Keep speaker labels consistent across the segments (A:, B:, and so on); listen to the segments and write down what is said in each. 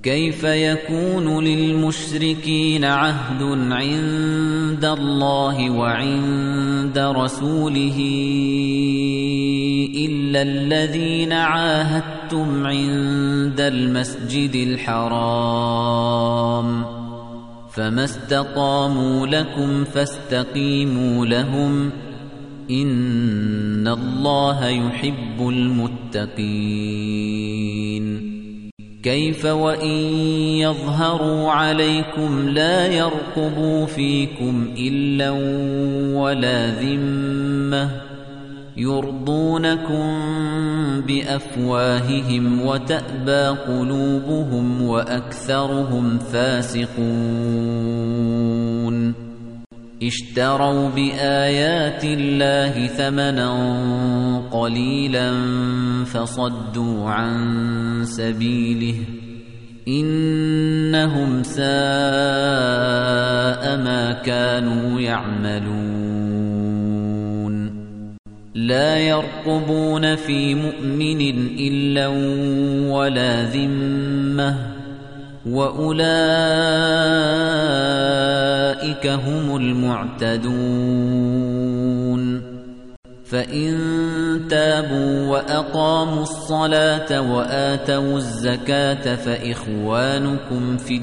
A: كيف يكون للمشركين عهد عند الله وعند رسوله إلا الذين عاهدتم عند المسجد الحرام فما استقاموا لكم فاستقيموا لهم إن الله يحب المتقين كيف وإن يظهروا عليكم لا يرقبوا فيكم إلا ولا ذمة يرضونكم بأفواههم وتأبى قلوبهم وأكثرهم فاسقون اشتروا بآيات الله ثمنا قليلا فصدوا عن سبيله إنهم ساء ما كانوا يعملون لا يرقبون في مؤمن إلا ولا ذمة وأولئك هم المعتدون فإن تابوا وأقاموا الصلاة وآتوا الزكاة فإخوانكم في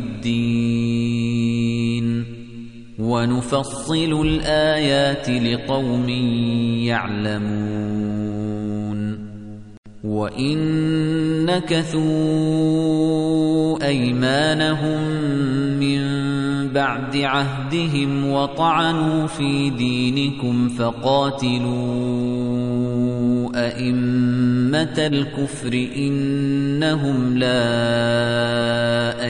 A: الدين ونفصل الآيات لقوم يعلمون وإن نكثوا أيمانهم من بعد عهدهم وطعنوا في دينكم فقاتلوا أئمة الكفر إنهم لا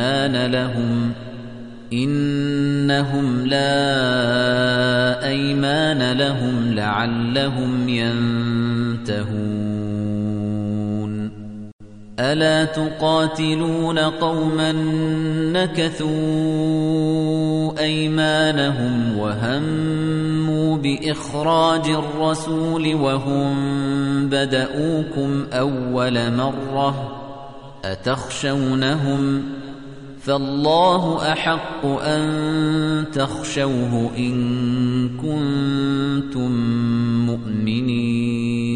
A: أيمان لهم لعلهم ينتهون ألا تقاتلون قوما نكثوا أيمانهم وهموا بإخراج الرسول وهم بدؤوكم أول مرة أتخشونهم فالله أحق أن تخشوه إن كنتم مؤمنين